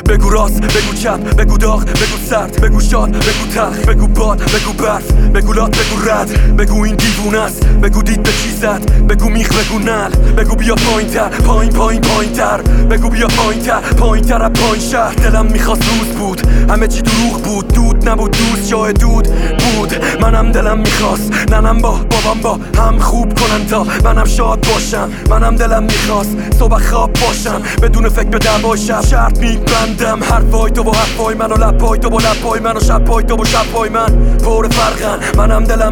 بگو راست، بگو چپ، بگو داغ، بگو سرد، بگو شاد، بگو تلخ، بگو باد، بگو برف، بگو لات، بگو رد، بگو این دیوونه است، بگو دید به چی زد، بگو میخ، بگو نل، بگو بیا پایین تر، پایین تر، بگو بیا پایین تر از پایین شهر. دلم میخواست روز بود همه چی دروغ بود، دود نبود دوست جای دود بود. منم دلم میخواست ننم با بابام با هم خوب کنن تا منم شاد باشم. منم دلم میخواست صبح خواب باشم بدون فکر به دعوای شب. شرط میبندم حرفای تو با حرفای من و لبای تو با لبای من و شبای تو با شبای من پر فرقن. منم دلم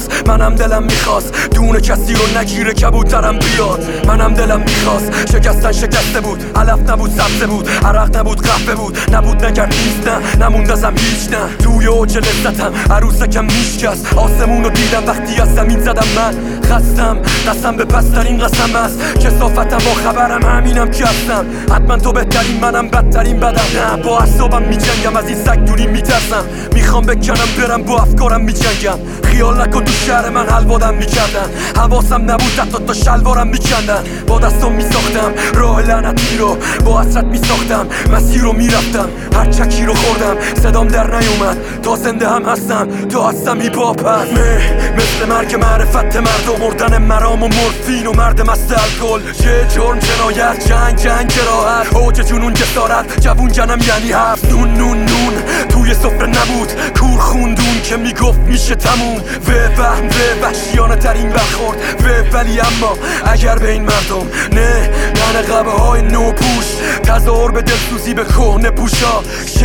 میخواست دونه کسی رو نگیره کبوترم بیاد. منم دلم میخواست شکسته بود، علف نبود سبزه بود، عرق نبود قهوه بود، نبود نکرد نیست نه نموند ازم هیچ نه. توی اوج لذتم عروسکم میشکست، آسمون رو دیدم وقتی از زمین زدم. من خستم قسم به پسترین قسم است کثافتم با خبرم همینم که هستم. حتما تو بهترین منم بدترین بدم. نه با اعصابم میجنگم از این سگ دوری میترسم. میخوام بکنم برم با افکارم میجنگم. خیال نکن تو شهر من حلوادم میکردن، حواسم نبود حتی تا شلوارم میکندن. با دستم میساختم راه لعنتی رو، با حسرت میساختم مسیر رو میرفتم. هر چکی رو خوردم صدام در نیومد، تا زنده هم هستم تا هستم هیپ هاپ هست. مثل مرگ معرفت مرد و مردن مرام و مورفین و مرد مست الکل. یه جرم جنایت جنگ جراحت اوج جنون جسارت جوون جنم یعنی هفت. نون توی سفره نبود کور خوندون که میگفت میشه تموم. وهم وحشیانه ترین برخورد ولی اما اگر به این مردم نه قبه های نو پوش تظاهر به دلسوزی به کهنه پوشا.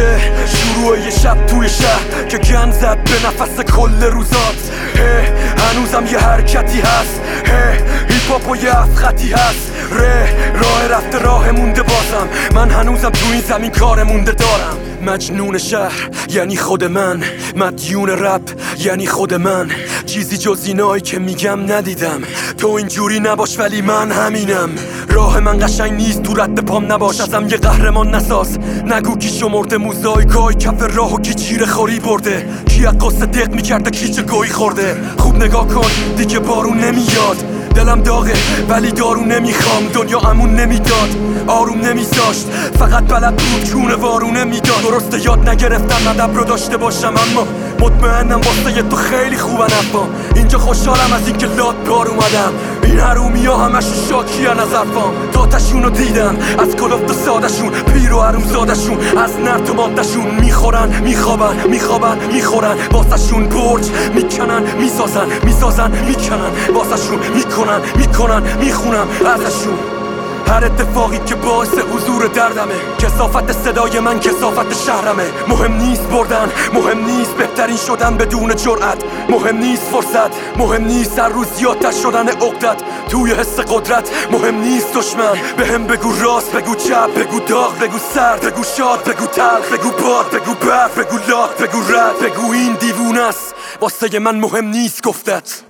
شروع یه شب توی شهر که گن زد به نفس کل روزات. هنوزم یه حرکتی هست، هیپ هاپ و یه افخطی هست. راه رفته راه مونده بازم، من هنوزم تو این زمین کار مونده دارم. مجنون شهر یعنی خود من، مدیون رپ یعنی خود من. چیزی جز اینایی که میگم ندیدم، تو اینجوری نباش ولی من همینم. راه من قشنگ نیست تو رد پام نباش، ازم یه قهرمان نساز. نگو کی شمرده موزاییکای کف راه و کی چیره خوری برده، کی از قصه دق میکرده کی چه گویی خورده. خوب نگاه کن دیگه بارون نمیاد، دلم داغه ولی دارو نمیخوام. دنیا امون نمیداد آروم نمیذاشت، فقط بلد بود چونه وارونه میداد. درسته یاد نگرفتم ادب رو داشته باشم، اما مطمئنم واسه تو خیلی خوبن افام. اینجا خوشحالم از اینکه لات بار اومدم. این حرومی ها همشون شاکی از حرفام. داتشون رو دیدم از کلفت و سادشون، پیر و حروم زادشون از نرد و مادشون. میخورن میخورن واسهشون برج میکنن میسازن میکنن واسهشون میکنن میخونم ازشون. هر اتفاقی که باعث حضور دردمه، کثافت صدای من کثافت شهرمه. مهم نیست بردن، مهم نیست بهترین شدن بدون جرأت، مهم نیست فرصت، مهم نیست هر روز زیادتر شدن عقدت توی حس قدرت. مهم نیست دشمن بهم بگو راست، بگو چپ، بگو داغ، بگو سرد، بگو شاد، بگو تلخ، بگو باد، بگو برف، بگو لات، بگو رد، بگو این دیوونه است واسه من مهم نیست گفتت.